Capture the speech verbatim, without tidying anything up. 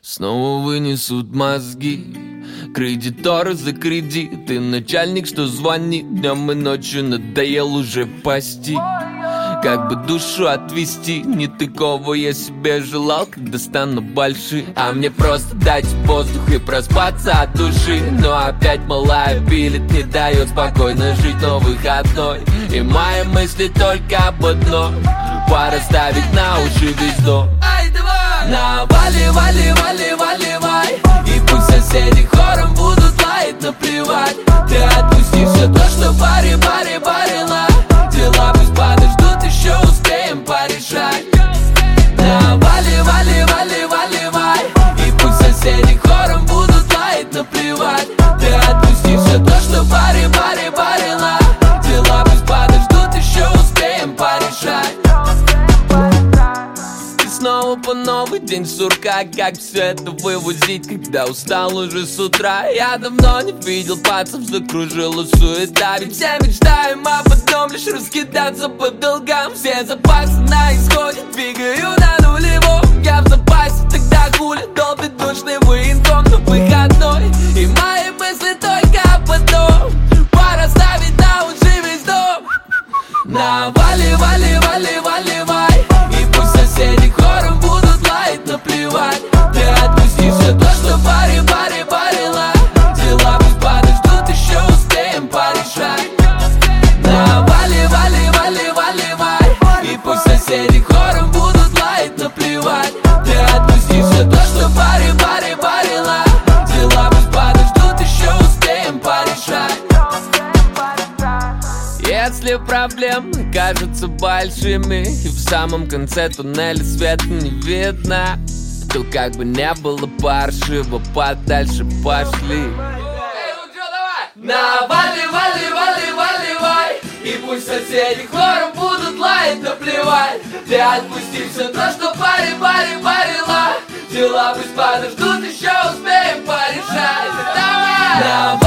Снова вынесут мозги, кредиторы за кредит. И начальник, что звонит днем и ночью, надоел уже пасти. Как бы душу отвести, не такого я себе желал, когда стану большим. А мне просто дать воздух и проспаться от души. Но опять малая пилит, не дает спокойно жить, но выходной. И мои мысли только об одном: пора ставить на уши весь дом. Ай, давай! На вали, вали, вали, вали, вай. И пусть соседи хором будут лаять, наплевать. Ты отпусти все то, что пари, пари, парила. Дела пусть подождут, еще успеем порешать. На вали, вали, вали, вали, вай. И пусть соседи хором будут лаять, наплевать. Ты отпусти все то, что пари, пари, парила. Дела пусть подождут, еще успеем порешать. Снова по новый день сурка. Как все это вывозить, когда устал уже с утра? Я давно не видел пацев, закружила суета. Ведь все мечтаем об одном, лишь раскидаться по долгам. Все запасы на исходе, двигаю на нулевом. Я в запасе, тогда хули долбит душный военком на выходной. И мои мысли только об одном: пора ставить на уши весь дом. На вали, вали, вали, вали, вай. И пусть соседи хором будут лаять, наплевать. Ты отпусти все то, что пари, пари, парила. Дела пусть подождут, еще успеем порешать. На вали, вали, вали, вали, вай. И пусть соседи хором будут лаять, наплевать. Ты отпусти все то, что пари, пари, парила. Дела пусть подождут, еще успеем порешать. Если проблемы кажутся большими и в самом конце туннеля света не видно, то как бы не было паршиво, подальше пошли. Эй, ну чё, давай! На вали, вали, вали, вали, вай. И пусть соседи хором будут лаять, наплевать. Ты отпусти все то, что пари, пари, парила. Дела пусть подождут, еще успеем порешать. Давай!